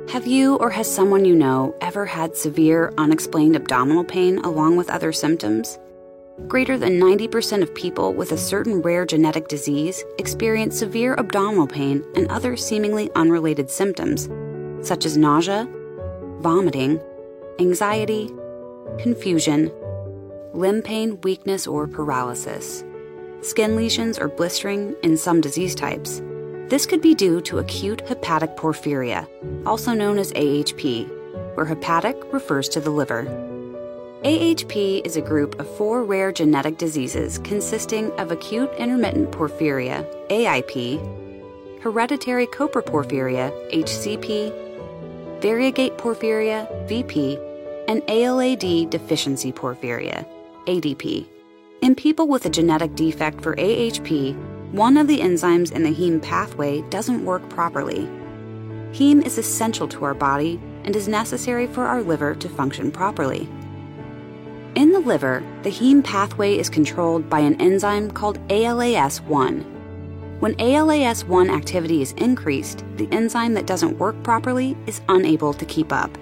Have you or has someone you know ever had severe, unexplained abdominal pain along with other symptoms? Greater than 90% of people with a certain rare genetic disease experience severe abdominal pain and other seemingly unrelated symptoms, such as nausea, vomiting, anxiety, confusion, limb pain, weakness, or paralysis, skin lesions or blistering in some disease types. This could be due to acute hepatic porphyria, also known as AHP, where hepatic refers to the liver. AHP is a group of 4 rare genetic diseases consisting of acute intermittent porphyria, AIP, hereditary coproporphyria, HCP, variegate porphyria, VP, and ALAD deficiency porphyria, ADP. In people with a genetic defect for AHP, one of the enzymes in the heme pathway doesn't work properly. Heme is essential to our body and is necessary for our liver to function properly. In the liver, the heme pathway is controlled by an enzyme called ALAS1. When ALAS1 activity is increased, the enzyme that doesn't work properly is unable to keep up.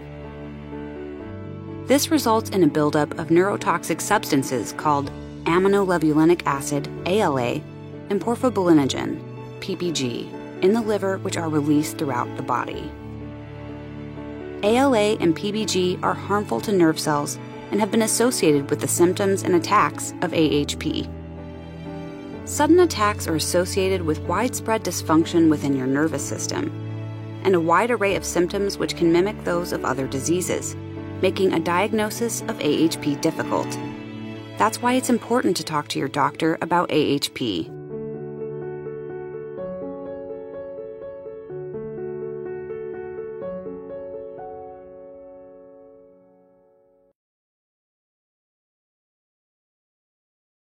This results in a buildup of neurotoxic substances called aminolevulinic acid, ALA, and porphobilinogen, PBG, in the liver, which are released throughout the body. ALA and PBG are harmful to nerve cells and have been associated with the symptoms and attacks of AHP. Sudden attacks are associated with widespread dysfunction within your nervous system and a wide array of symptoms which can mimic those of other diseases, making a diagnosis of AHP difficult. That's why it's important to talk to your doctor about AHP.